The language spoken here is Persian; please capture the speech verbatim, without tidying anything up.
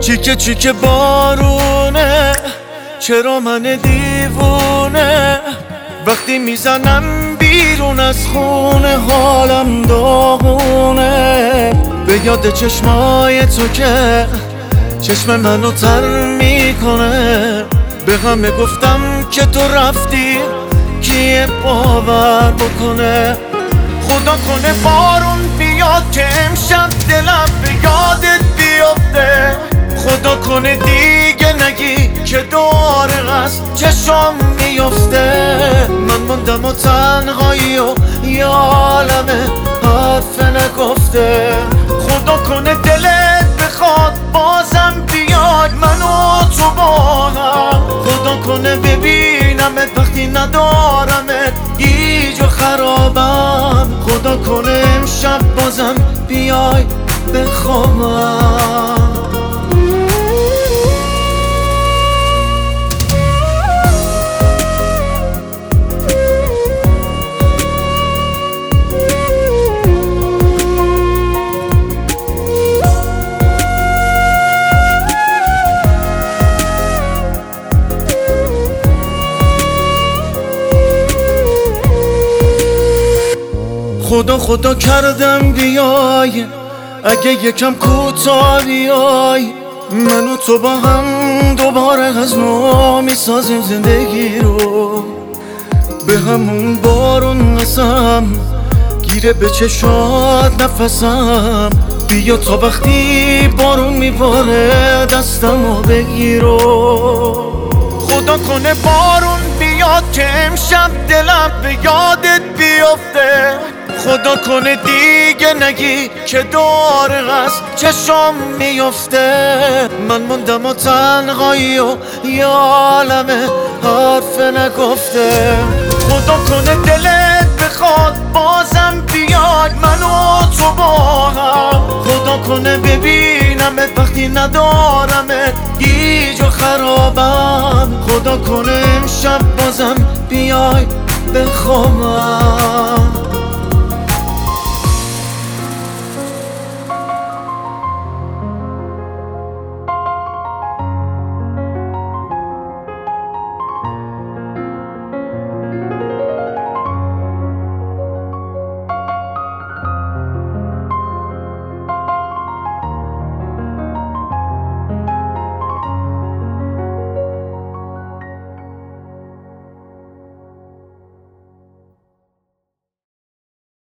چیکه چیکه بارونه، چرا من دیوونه وقتی میزنم بیرون از خونه حالم داغونه. به یاد چشمای تو که چشم منو تر میکنه، به همه گفتم که تو رفتی کیه باور بکنه. خدا کنه بارون بیاد که امشب دلم به یادت بیفته، خدا کنه دیگه نگی که دوباره از چشم میفته. من موندم و تنهایی و یه عالمه حرف نگفته. خدا کنه دلت بخواد بازم بیاد منو تو با هم، خدا کنه ببینمت وقتی ندارمت گیج و خرابم، خدا کنه امشب بازم بیای بخوابم. خدا خدا کردم بیای، اگه یکم کوتاه بیای، من و تو با هم دوباره از نو میسازیم زندگی رو. به همون بارون قسم گیره به چشات نفسم، بیا تا وقتی بارون میباره دستمو بگیرو. خدا کنه بارون بیاد که امشب دلم به یادت بیفته، خدا کنه دیگه نگی که دوباره از چشم میفته. من موندم و تنهایی و یه عالمه حرف نگفته. خدا کنه دلت بخواد بازم بیاد منو تو با هم، خدا کنه ببینمت وقتی ندارمت گیج و خرابم، خدا کنه امشب بازم بیای بخوابم.